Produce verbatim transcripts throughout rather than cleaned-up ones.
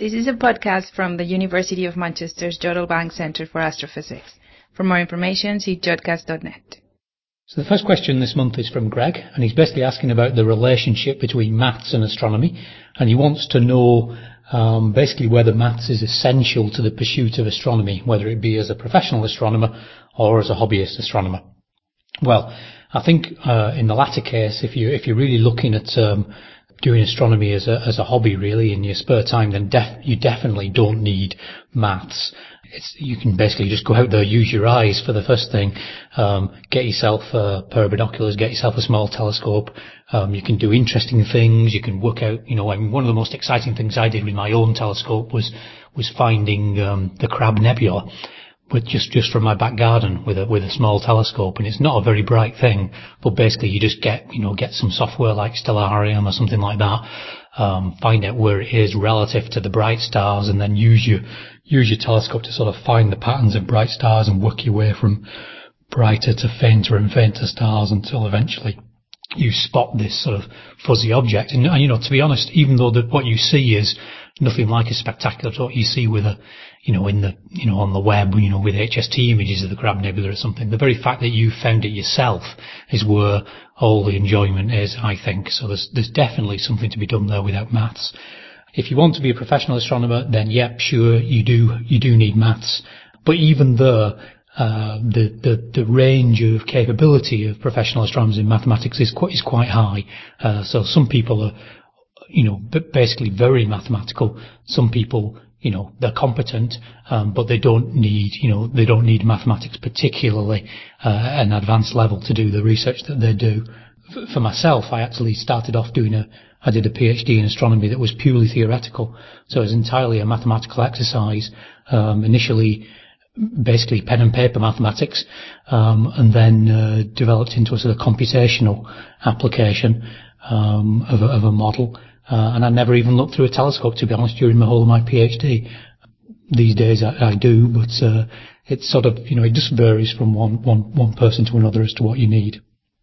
This is a podcast from the University of Manchester's Jodrell Bank Centre for Astrophysics. For more information, see jodcast dot net. So the first question this month is from Greg, and he's basically asking about the relationship between maths and astronomy, and he wants to know um, basically whether maths is essential to the pursuit of astronomy, whether it be as a professional astronomer or as a hobbyist astronomer. Well, I think uh, in the latter case, if you if you're really looking at um, doing astronomy as a as a hobby, really, in your spare time, then def- you definitely don't need maths. It's, you can basically just go out there, use your eyes for the first thing, um, get yourself a pair of binoculars, get yourself a small telescope. Um, you can do interesting things. You can work out, you know, I mean, one of the most exciting things I did with my own telescope was was finding um, the Crab Nebula, with just just from my back garden with a with a small telescope. And it's not a very bright thing, but basically you just get you know get some software like Stellarium or something like that. Um, find out where it is relative to the bright stars, and then use your use your telescope to sort of find the patterns of bright stars and work your way from brighter to fainter and fainter stars until eventually you spot this sort of fuzzy object. And, and you know, to be honest, even though the, what you see is nothing like as spectacular to what you see with a, you know, in the, you know, on the web, you know, with H S T images of the Crab Nebula or something, the very fact that you found it yourself is where all the enjoyment is, I think. So there's, there's definitely something to be done there without maths. If you want to be a professional astronomer, then yep, sure, you do, you do need maths. But even there, uh, the, the, the range of capability of professional astronomers in mathematics is quite, is quite high. Uh, so some people are, you know, basically very mathematical. Some people, you know, they're competent, um, but they don't need, you know, they don't need mathematics particularly uh, at an advanced level to do the research that they do. For myself, I actually started off doing a, I did a PhD in astronomy that was purely theoretical, so it was entirely a mathematical exercise. Um, initially, basically pen and paper mathematics, um, and then uh, developed into a sort of computational application um, of, a, of a model. Uh, and I never even looked through a telescope, to be honest, during the whole of my PhD. These days I, I do, but uh, it's sort of, you know, it just varies from one, one, one person to another as to what you need.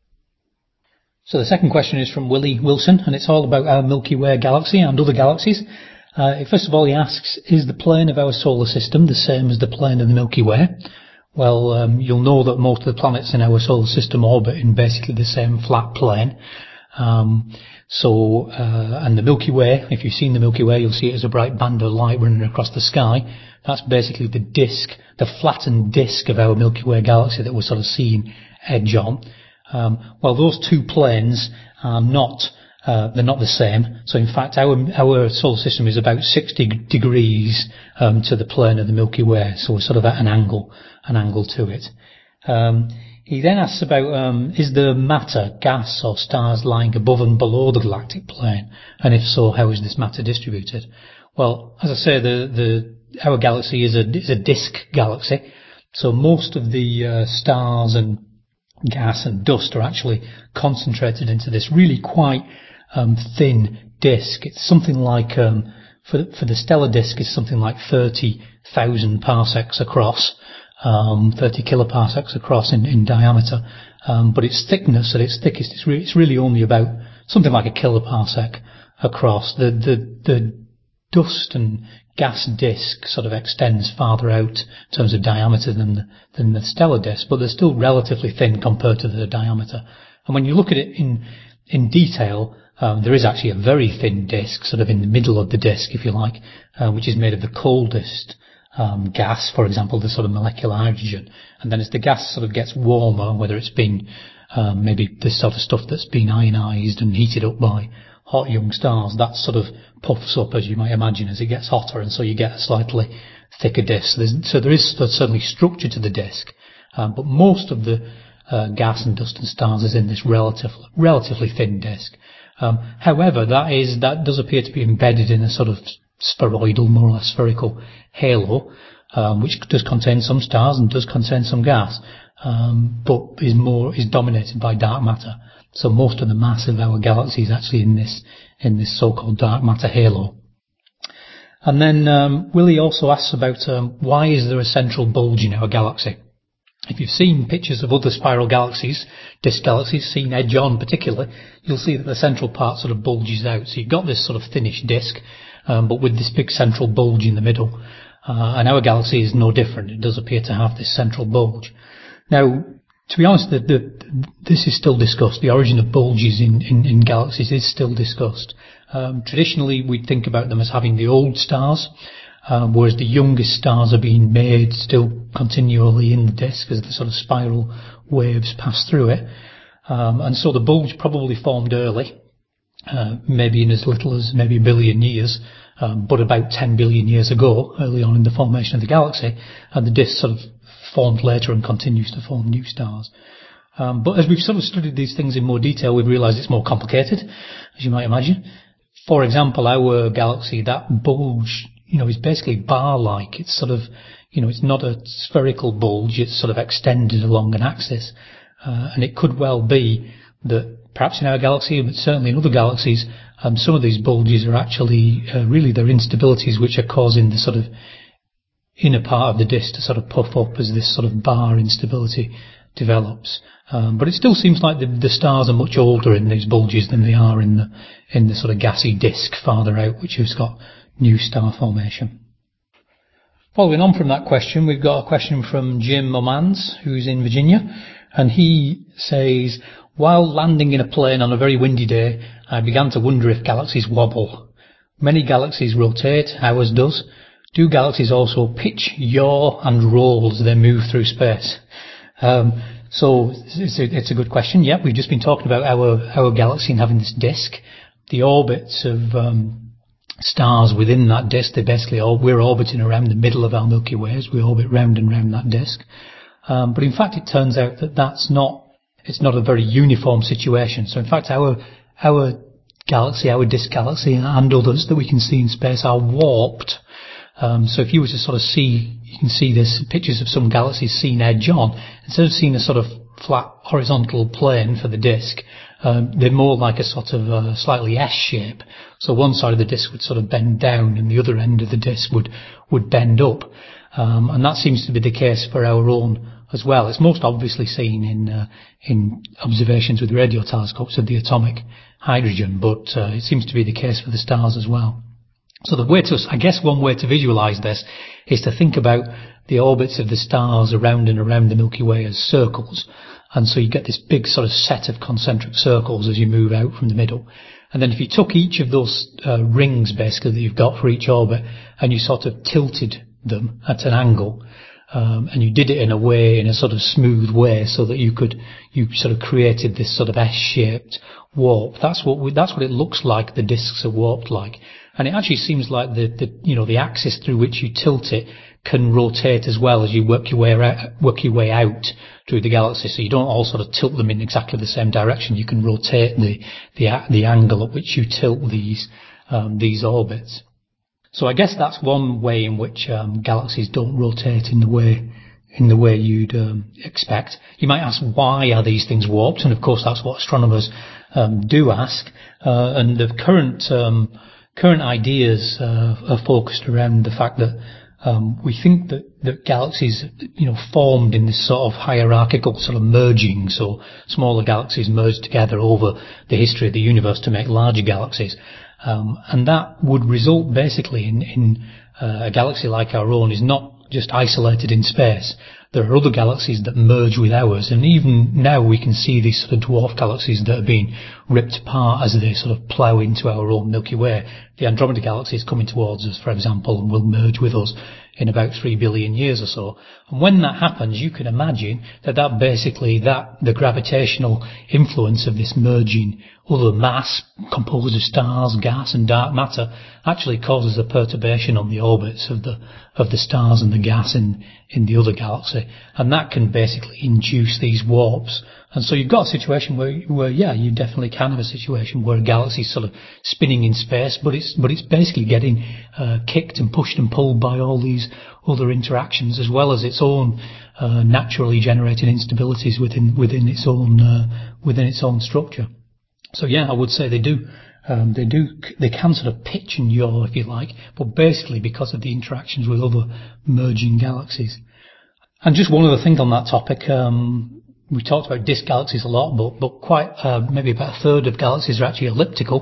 So the second question is from Willie Wilson, and it's all about our Milky Way galaxy and other galaxies. Uh, first of all, he asks, is the plane of our solar system the same as the plane of the Milky Way? Well, um, you'll know that most of the planets in our solar system orbit in basically the same flat plane. Um, so, uh, and the Milky Way, if you've seen the Milky Way, you'll see it as a bright band of light running across the sky. That's basically the disk, the flattened disk of our Milky Way galaxy that we're sort of seeing edge on. Um, well, those two planes are not, uh, they're not the same. So in fact, our, our solar system is about sixty degrees, um, to the plane of the Milky Way. So we're sort of at an angle, an angle to it. Um, He then asks about, um, is there matter, gas or stars lying above and below the galactic plane? And if so, how is this matter distributed? Well, as I say, the, the, our galaxy is a, is a disk galaxy. So most of the uh, stars and gas and dust are actually concentrated into this really quite um, thin disk. It's something like, um, for, for the stellar disk, it's something like thirty thousand parsecs across. Um, thirty kiloparsecs across in, in diameter, um, but its thickness at its thickest, it's, re- it's really only about something like a kiloparsec across. The, the, the dust and gas disk sort of extends farther out in terms of diameter than the, than the stellar disk, but they're still relatively thin compared to the diameter. And when you look at it in, in detail, um, there is actually a very thin disk, sort of in the middle of the disk, if you like, uh, which is made of the coldest Um, gas, for example, the sort of molecular hydrogen. And then as the gas sort of gets warmer, whether it's been um, maybe this sort of stuff that's been ionized and heated up by hot young stars, that sort of puffs up, as you might imagine, as it gets hotter, and so you get a slightly thicker disk. There's, so there is certainly structure to the disk, um, but most of the uh, gas and dust and stars is in this relative, relatively thin disk. Um, however, that is that does appear to be embedded in a sort of spheroidal, more or less spherical halo, um, which does contain some stars and does contain some gas, um, but is more is dominated by dark matter. So most of the mass of our galaxy is actually in this in this so-called dark matter halo. And then um, Willie also asks about um, why is there a central bulge in our galaxy? If you've seen pictures of other spiral galaxies, disk galaxies, seen edge on particularly, you'll see that the central part sort of bulges out. So you've got this sort of thinnish disk, um, but with this big central bulge in the middle. Uh, and our galaxy is no different. It does appear to have this central bulge. Now, to be honest, the, the, this is still discussed. The origin of bulges in, in, in galaxies is still discussed. Um, traditionally, we think about them as having the old stars, um, whereas the youngest stars are being made still continually in the disk as the sort of spiral waves pass through it. Um, and so the bulge probably formed early, uh, maybe in as little as maybe a billion years, um, but about ten billion years ago, early on in the formation of the galaxy, and the disk sort of formed later and continues to form new stars. Um, but as we've sort of studied these things in more detail, we've realised it's more complicated, as you might imagine. For example, our galaxy, that bulge, you know, is basically bar-like. It's sort of, you know, it's not a spherical bulge. It's sort of extended along an axis. Uh, and it could well be that perhaps in our galaxy, but certainly in other galaxies, um, some of these bulges are actually uh, really they're instabilities which are causing the sort of inner part of the disk to sort of puff up as this sort of bar instability develops. Um, but it still seems like the, the stars are much older in these bulges than they are in the in the sort of gassy disk farther out, which has got new star formation. Following on from that question, we've got a question from Jim Momans, who's in Virginia, and he says, while landing in a plane on a very windy day, I began to wonder if galaxies wobble. Many galaxies rotate, ours does. Do galaxies also pitch, yaw and roll as they move through space? Um, so it's a, it's a good question. Yeah, we've just been talking about our, our galaxy and having this disk. The orbits of um, stars within that disk, they basically all, we're orbiting around the middle of our Milky Way as we orbit round and round that disk. Um, but in fact, it turns out that that's not, it's not a very uniform situation. So in fact, our, our galaxy, our disk galaxy and others that we can see in space are warped. Um, so if you were to sort of see, you can see this pictures of some galaxies seen edge on, instead of seeing a sort of flat horizontal plane for the disk, um, they're more like a sort of uh, slightly S shape. So one side of the disk would sort of bend down and the other end of the disk would, would bend up. Um, and that seems to be the case for our own as well. It's most obviously seen in, uh, in observations with radio telescopes of the atomic hydrogen, but uh, it seems to be the case for the stars as well. So the way to, I guess one way to visualize this is to think about the orbits of the stars around and around the Milky Way as circles. And so you get this big sort of set of concentric circles as you move out from the middle. And then if you took each of those uh, rings basically that you've got for each orbit and you sort of tilted them at an angle, um, and you did it in a way, in a sort of smooth way so that you could, you sort of created this sort of S-shaped warp. That's what we, that's what it looks like the disks are warped like. And it actually seems like the, the, you know, the axis through which you tilt it can rotate as well as you work your way out, work your way out through the galaxy. So you don't all sort of tilt them in exactly the same direction. You can rotate the, the, the angle at which you tilt these, um, these orbits. So I guess that's one way in which, um, galaxies don't rotate in the way, in the way you'd, um, expect. You might ask, why are these things warped? And of course that's what astronomers, um, do ask. Uh, and the current, um, Current ideas uh, are focused around the fact that um, we think that, that galaxies, you know, formed in this sort of hierarchical sort of merging. So smaller galaxies merged together over the history of the universe to make larger galaxies, um, and that would result basically in, in uh, a galaxy like our own is not just isolated in space. There are other galaxies that merge with ours, and even now we can see these sort of dwarf galaxies that are being ripped apart as they sort of plough into our own Milky Way. The Andromeda Galaxy is coming towards us, for example, and will merge with us in about three billion years or so. And when that happens, you can imagine that that basically, that the gravitational influence of this merging other mass composed of stars, gas and dark matter actually causes a perturbation on the orbits of the of the stars and the gas in, in the other galaxy. And that can basically induce these warps. And so you've got a situation where, where yeah, you definitely can have a situation where a galaxy is sort of spinning in space, but it's but it's basically getting uh, kicked and pushed and pulled by all these other interactions, as well as its own uh, naturally generated instabilities within within its own uh, within its own structure. So yeah, I would say they do. Um, they do. They can sort of pitch and yaw, if you like, but basically because of the interactions with other merging galaxies. And just one other thing on that topic. Um, we talked about disk galaxies a lot, but but quite uh, maybe about a third of galaxies are actually elliptical.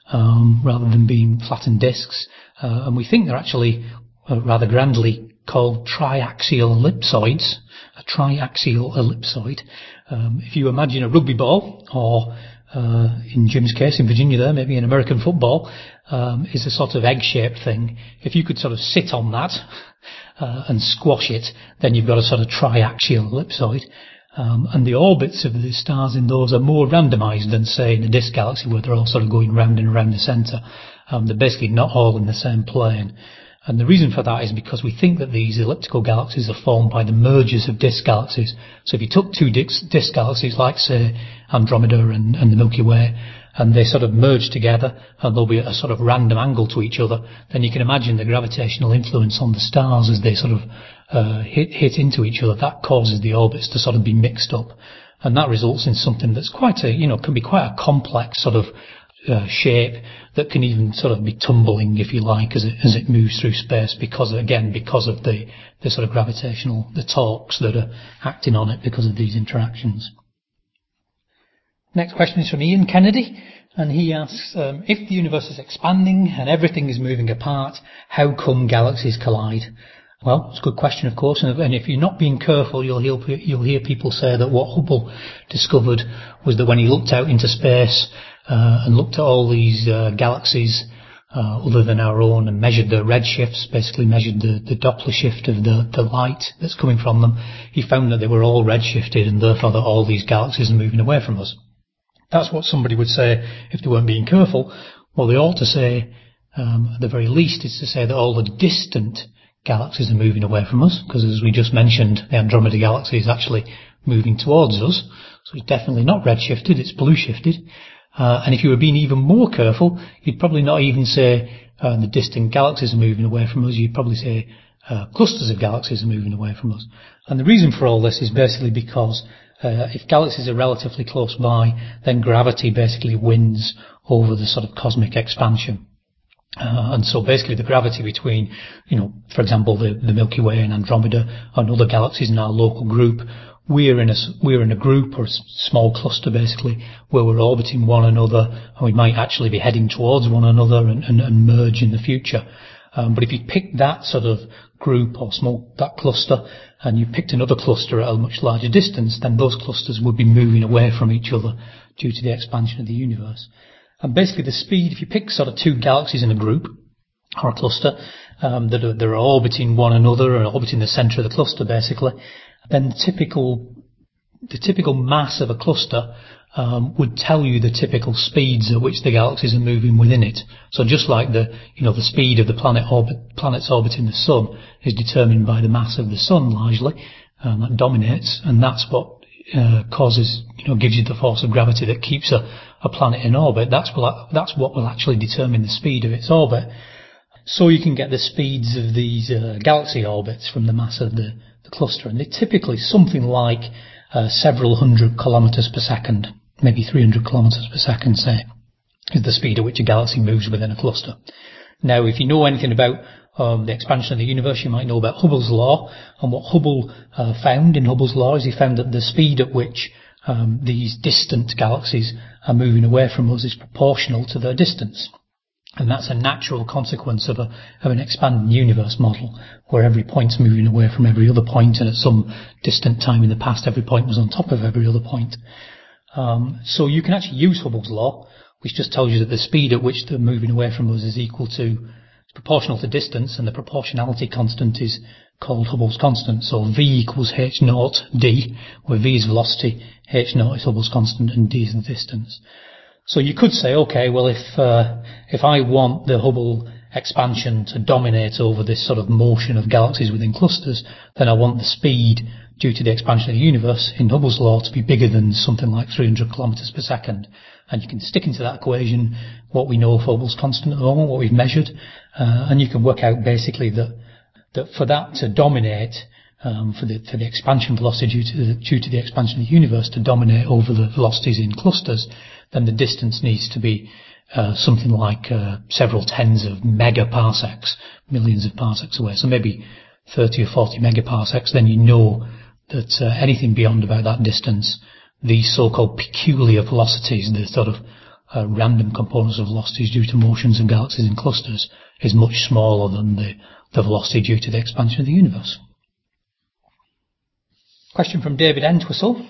um, rather than being flattened disks. Uh, and we think they're actually uh, rather grandly called triaxial ellipsoids. A triaxial ellipsoid. Um, if you imagine a rugby ball, or uh, in Jim's case in Virginia there, maybe an American football, um, is a sort of egg-shaped thing. If you could sort of sit on that uh, and squash it, then you've got a sort of triaxial ellipsoid. Um, and the orbits of the stars in those are more randomized than, say, in a disk galaxy, where they're all sort of going round and around the centre. Um, they're basically not all in the same plane. And the reason for that is because we think that these elliptical galaxies are formed by the mergers of disk galaxies. So if you took two disk, disk galaxies, like, say, Andromeda and, and the Milky Way, and they sort of merge together, and there'll be a sort of random angle to each other, then you can imagine the gravitational influence on the stars as they sort of uh, hit, hit into each other. That causes the orbits to sort of be mixed up. And that results in something that's quite a, you know, can be quite a complex sort of Uh, shape that can even sort of be tumbling, if you like, as it, as it moves through space, because, again, because of the, the sort of gravitational, the torques that are acting on it because of these interactions. Next question is from Ian Kennedy, and he asks, um, if the universe is expanding and everything is moving apart, how come galaxies collide? Well, it's a good question, of course, and if you're not being careful, you'll hear, you'll hear people say that what Hubble discovered was that when he looked out into space uh, and looked at all these uh, galaxies uh, other than our own and measured their redshifts, basically measured the, the Doppler shift of the, the light that's coming from them, he found that they were all redshifted, and therefore that all these galaxies are moving away from us. That's what somebody would say if they weren't being careful. What they ought to say, um, at the very least, is to say that all the distant galaxies are moving away from us, because, as we just mentioned, the Andromeda galaxy is actually moving towards us, so it's definitely not redshifted, it's blue shifted. Uh, and if you were being even more careful, you'd probably not even say uh, the distant galaxies are moving away from us, you'd probably say uh, clusters of galaxies are moving away from us. And the reason for all this is basically because uh, if galaxies are relatively close by, then gravity basically wins over the sort of cosmic expansion. Uh, and so basically the gravity between, you know, for example, the, the Milky Way and Andromeda and other galaxies in our local group, we're in a, we're in a group or a small cluster basically where we're orbiting one another, and we might actually be heading towards one another and, and, and merge in the future. Um, but if you pick that sort of group or small, that cluster, and you picked another cluster at a much larger distance, then those clusters would be moving away from each other due to the expansion of the universe. And basically the speed, if you pick sort of two galaxies in a group or a cluster um, that are, that are orbiting one another or orbiting the centre of the cluster basically, then the typical, the typical mass of a cluster um, would tell you the typical speeds at which the galaxies are moving within it. So just like the, you know, the speed of the planet orbit, planets orbiting the sun is determined by the mass of the sun largely, um, that dominates, and that's what Uh, causes, you know, gives you the force of gravity that keeps a, a planet in orbit. That's what, that's what will actually determine the speed of its orbit. So you can get the speeds of these uh, galaxy orbits from the mass of the, the cluster, and they're typically something like uh, several hundred kilometres per second, maybe three hundred kilometres per second, say, is the speed at which a galaxy moves within a cluster. Now, if you know anything about Um, the expansion of the universe, you might know about Hubble's law, and what Hubble uh, found in Hubble's law is he found that the speed at which um, these distant galaxies are moving away from us is proportional to their distance. And that's a natural consequence of, a, of an expanding universe model, where every point's moving away from every other point, and at some distant time in the past every point was on top of every other point. Um, so you can actually use Hubble's law, which just tells you that the speed at which they're moving away from us is equal to proportional to distance, and the proportionality constant is called Hubble's constant. So V equals h naught d, where V is velocity, h naught is Hubble's constant, and d is the distance. So you could say, okay, well, if uh, if I want the Hubble expansion to dominate over this sort of motion of galaxies within clusters, then I want the speed due to the expansion of the universe in Hubble's law to be bigger than something like three hundred kilometres per second. And you can stick into that equation what we know of Hubble's constant at the moment, what we've measured, uh, and you can work out basically that that for that to dominate, um, for the for the expansion velocity due to the, due to the expansion of the universe to dominate over the velocities in clusters, then the distance needs to be uh, something like uh, several tens of megaparsecs, millions of parsecs away. So maybe thirty or forty megaparsecs. Then you know that uh, anything beyond about that distance, these so-called peculiar velocities, the sort of uh, random components of velocities due to motions of galaxies and clusters is much smaller than the, the velocity due to the expansion of the universe. Question from David Entwistle,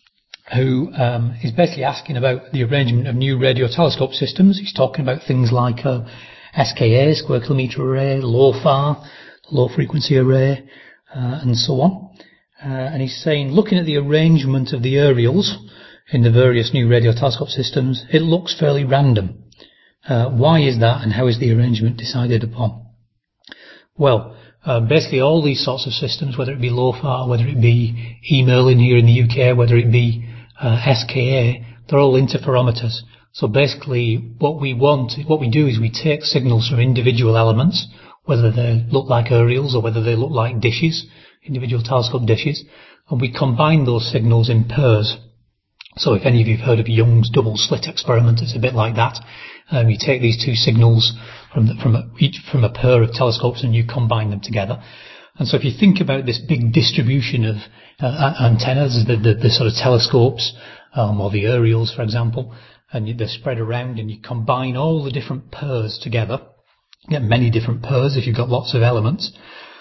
who um, is basically asking about the arrangement of new radio telescope systems. He's talking about things like uh, S K A, Square Kilometre Array, LOFAR, Low Frequency Array, uh, and so on. Uh, and he's saying, looking at the arrangement of the aerials in the various new radio telescope systems, it looks fairly random. Uh, why is that, and how is the arrangement decided upon? Well, uh, basically all these sorts of systems, whether it be LOFAR, whether it be e-Merlin here in the U K, whether it be uh, S K A, they're all interferometers. So basically what we want, what we do is we take signals from individual elements, whether they look like aerials or whether they look like dishes, individual telescope dishes, and we combine those signals in pairs. So if any of you have heard of Young's double slit experiment, it's a bit like that. Um, you take these two signals from the, from a, each from a pair of telescopes and you combine them together. And so if you think about this big distribution of uh, antennas, the, the, the sort of telescopes um, or the aerials, for example, and they're spread around, and you combine all the different pairs together, you get many different pairs if you've got lots of elements.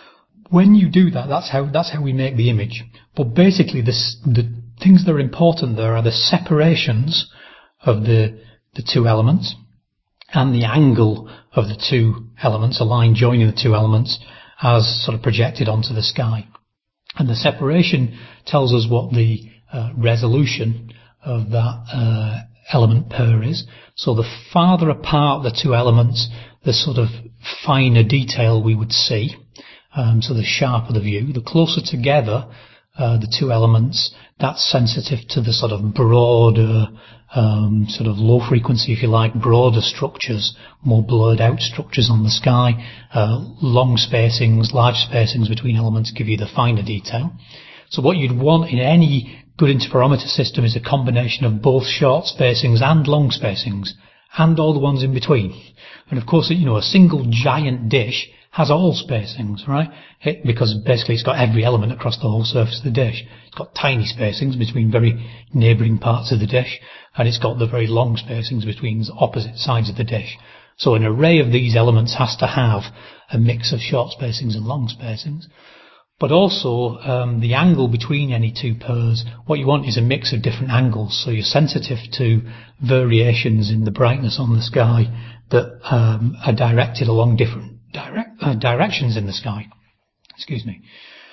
When you do that, that's how that's how we make the image. But basically, this, the things that are important there are the separations of the the two elements and the angle of the two elements, a line joining the two elements, as sort of projected onto the sky. And the separation tells us what the uh, resolution of that uh, element pair is. So the farther apart the two elements, the sort of finer detail we would see. Um, so the sharper the view, the closer together uh, the two elements, that's sensitive to the sort of broader, um, sort of low frequency, if you like, broader structures, more blurred out structures on the sky. Uh, long spacings, large spacings between elements give you the finer detail. So what you'd want in any good interferometer system is a combination of both short spacings and long spacings, and all the ones in between. And of course, you know, a single giant dish has all spacings, right? It, because basically it's got every element across the whole surface of the dish. It's got tiny spacings between very neighbouring parts of the dish, and it's got the very long spacings between opposite sides of the dish. So an array of these elements has to have a mix of short spacings and long spacings. But also, um, the angle between any two pairs, what you want is a mix of different angles, so you're sensitive to variations in the brightness on the sky that um, are directed along different direct, uh, directions in the sky. Excuse me.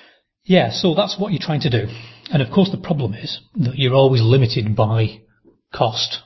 Yeah, so that's what you're trying to do. And of course the problem is that you're always limited by cost.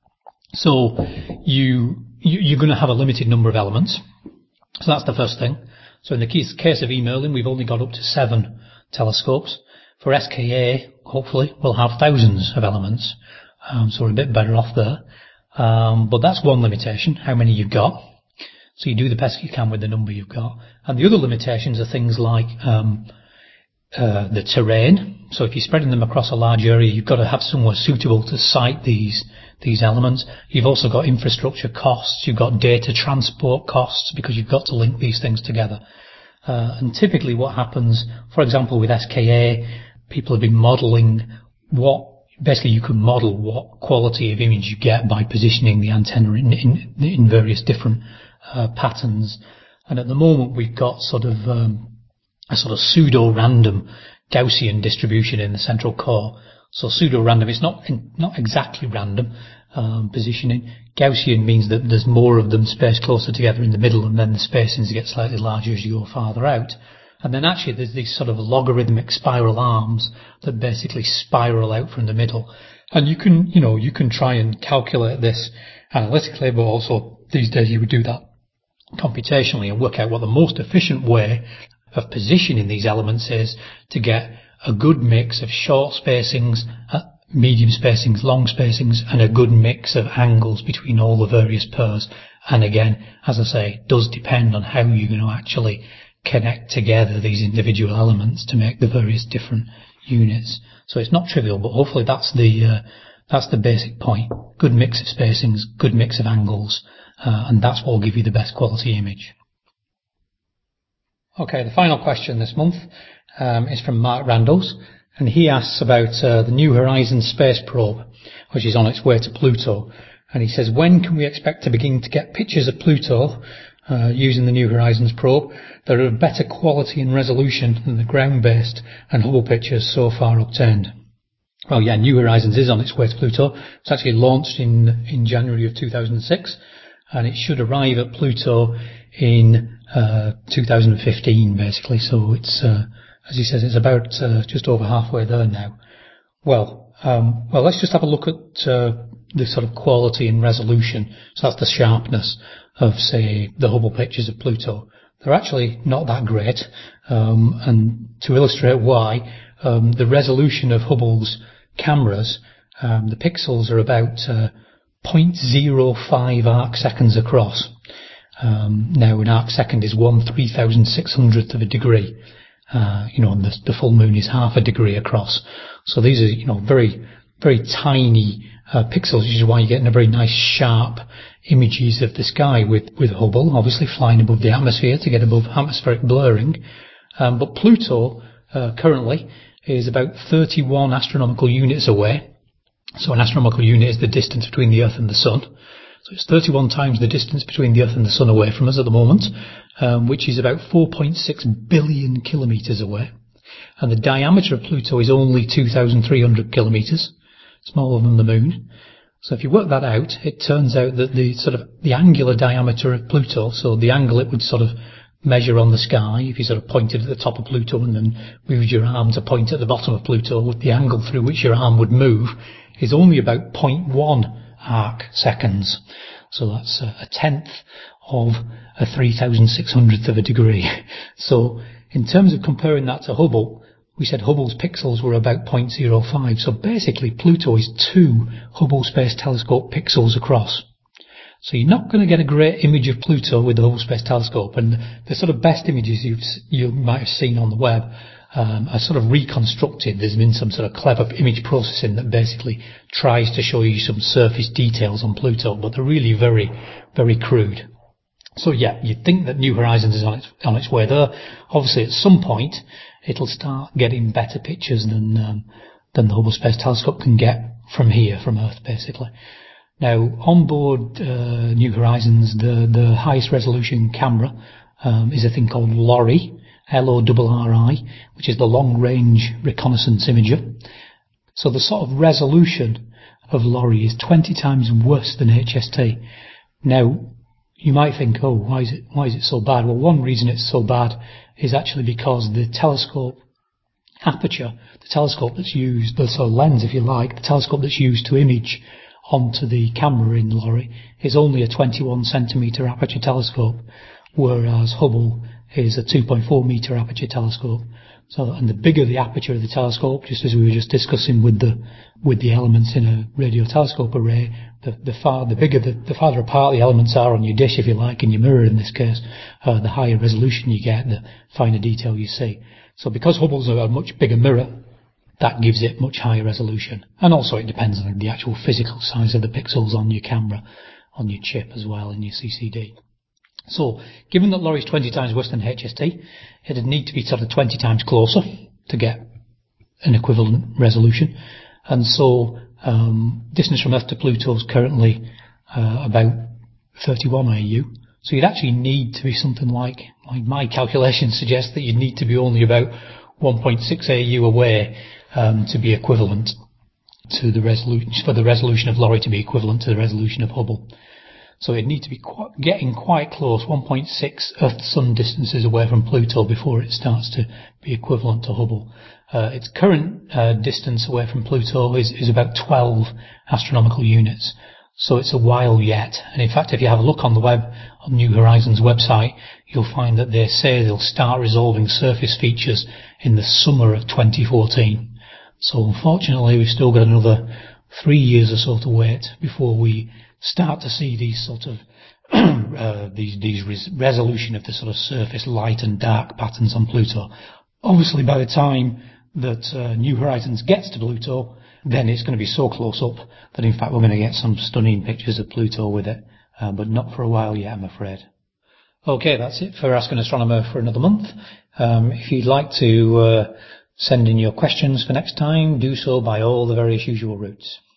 So you, you you're going to have a limited number of elements. So that's the first thing. So in the case, case of e-Merlin, we've only got up to seven telescopes. For S K A, hopefully, we'll have thousands of elements. Um, so we're a bit better off there. Um, but that's one limitation, how many you've got. So you do the best you can with the number you've got. And the other limitations are things like um, uh, the terrain. So if you're spreading them across a large area, you've got to have somewhere suitable to site these these elements. You've also got infrastructure costs. You've got data transport costs because you've got to link these things together. Uh, and typically what happens, for example, with S K A, people have been modelling what, basically you can model what quality of image you get by positioning the antenna in, in, in various different uh, patterns. And at the moment we've got sort of um, a sort of pseudo-random Gaussian distribution in the central core. So pseudo-random, it's not not exactly random um, positioning. Gaussian means that there's more of them spaced closer together in the middle, and then the spacings get slightly larger as you go farther out. And then actually there's these sort of logarithmic spiral arms that basically spiral out from the middle. And you can, you know, you can try and calculate this analytically, but also these days you would do that computationally and work out what the most efficient way of positioning these elements is to get a good mix of short spacings, uh, medium spacings, long spacings, and a good mix of angles between all the various pairs. And again, as I say, it does depend on how you're going to actually connect together these individual elements to make the various different units. So it's not trivial, but hopefully that's the uh, that's the basic point. Good mix of spacings, good mix of angles, uh, and that's what will give you the best quality image. Okay, the final question this month um, is from Mark Randalls, and he asks about uh, the New Horizons space probe, which is on its way to Pluto. And he says, when can we expect to begin to get pictures of Pluto uh, using the New Horizons probe that are of better quality and resolution than the ground-based and Hubble pictures so far obtained? Well, yeah, New Horizons is on its way to Pluto. It's actually launched in, in January of two thousand six, and it should arrive at Pluto in uh, two thousand fifteen, basically. So it's, uh, as he says, it's about uh, just over halfway there now. Well, um, well, let's just have a look at uh, the sort of quality and resolution. So that's the sharpness of, say, the Hubble pictures of Pluto. They're actually not that great, um, and to illustrate why, um, the resolution of Hubble's cameras, um, the pixels are about uh, zero point zero five arc seconds across. Um, now, an arc second is one three thousand six hundredth of a degree. Uh, you know, and the, the full moon is half a degree across. So these are, you know, very, very tiny uh, pixels, which is why you're getting a very nice sharp images of the sky with, with Hubble, obviously flying above the atmosphere to get above atmospheric blurring. Um, but Pluto uh, currently is about thirty-one astronomical units away. So an astronomical unit is the distance between the Earth and the Sun. So it's thirty-one times the distance between the Earth and the Sun away from us at the moment, um, which is about four point six billion kilometres away. And the diameter of Pluto is only two thousand three hundred kilometres, smaller than the Moon. So if you work that out, it turns out that the sort of the angular diameter of Pluto, so the angle it would sort of measure on the sky, if you sort of pointed at the top of Pluto and then moved your arm to point at the bottom of Pluto, with the angle through which your arm would move, is only about zero point one arc seconds. So that's a tenth of a three thousand six hundredth of a degree. So in terms of comparing that to Hubble, we said Hubble's pixels were about zero point zero five. So basically Pluto is two Hubble Space Telescope pixels across. So you're not going to get a great image of Pluto with the Hubble Space Telescope, and the sort of best images you've, you might have seen on the web um, are sort of reconstructed. There's been some sort of clever image processing that basically tries to show you some surface details on Pluto, but they're really very, very crude. So yeah, you'd think that New Horizons is on its, on its way there. Obviously at some point it'll start getting better pictures than um, than the Hubble Space Telescope can get from here, from Earth basically. Now, on board uh, New Horizons, the, the highest resolution camera um, is a thing called LORRI, L O R R I, which is the Long Range Reconnaissance Imager. So the sort of resolution of LORRI is twenty times worse than H S T. Now, you might think, oh, why is it why is it so bad? Well, one reason it's so bad is actually because the telescope aperture, the telescope that's used, the sort of lens, if you like, the telescope that's used to image onto the camera in LORRI is only a twenty-one centimetre aperture telescope, whereas Hubble is a two point four metre aperture telescope. So, and the bigger the aperture of the telescope, just as we were just discussing with the with the elements in a radio telescope array, the the far the bigger the, the farther apart the elements are on your dish, if you like, in your mirror in this case, uh, the higher resolution you get, the finer detail you see. So because Hubble's a much bigger mirror, that gives it much higher resolution. And also it depends on the actual physical size of the pixels on your camera, on your chip as well, in your C C D. So, given that LORRI is twenty times worse than H S T, it'd need to be sort of twenty times closer to get an equivalent resolution. And so, um, distance from Earth to Pluto is currently uh, about thirty-one A U. So you'd actually need to be something like, like my calculations suggest that you'd need to be only about one point six A U away um, to be equivalent to the resolution, for the resolution of LORRI to be equivalent to the resolution of Hubble. So it'd need to be quite, getting quite close, one point six Earth-Sun distances away from Pluto before it starts to be equivalent to Hubble. Uh, its current uh, distance away from Pluto is, is about twelve astronomical units. So it's a while yet. And in fact, if you have a look on the web, on New Horizons website, you'll find that they say they'll start resolving surface features in the summer of twenty fourteen. So unfortunately, we've still got another three years or so to wait before we start to see these sort of uh, these these res- resolution of the sort of surface light and dark patterns on Pluto. Obviously, by the time that uh, New Horizons gets to Pluto, then it's going to be so close up that in fact we're going to get some stunning pictures of Pluto with it, uh, but not for a while yet, I'm afraid. Okay, that's it for Ask an Astronomer for another month. Um, if you'd like to uh, send in your questions for next time, do so by all the various usual routes.